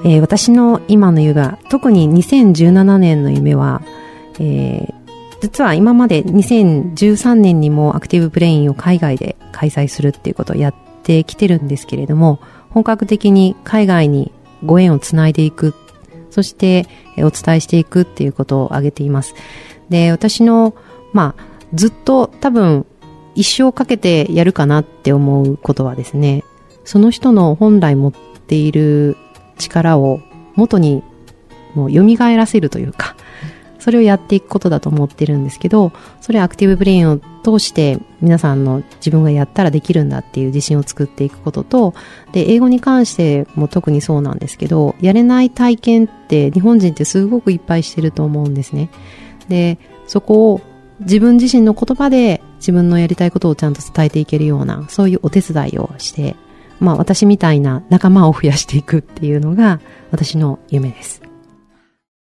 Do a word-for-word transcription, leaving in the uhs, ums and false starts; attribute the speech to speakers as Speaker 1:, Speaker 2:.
Speaker 1: えー、私の今の夢は、特ににせんじゅうななねんの夢は、えー、実は今までにせんじゅうさんねんにもアクティブブレインを海外で開催するっていうことをやってきてるんですけれども、本格的に海外にご縁をつないでいく、そしてお伝えしていくっていうことを挙げています。で、私の、まあ、ずっと多分一生かけてやるかなって思うことはですね、その人の本来持っている力を元にもう蘇らせるというか、それをやっていくことだと思ってるんですけど、それアクティブブレインを通して皆さんの自分がやったらできるんだっていう自信を作っていくことと、で、英語に関しても特にそうなんですけど、やれない体験って日本人ってすごくいっぱいしてると思うんですね。で、そこを自分自身の言葉で自分のやりたいことをちゃんと伝えていけるような、そういうお手伝いをして、まあ私みたいな仲間を増やしていくっていうのが私の夢です。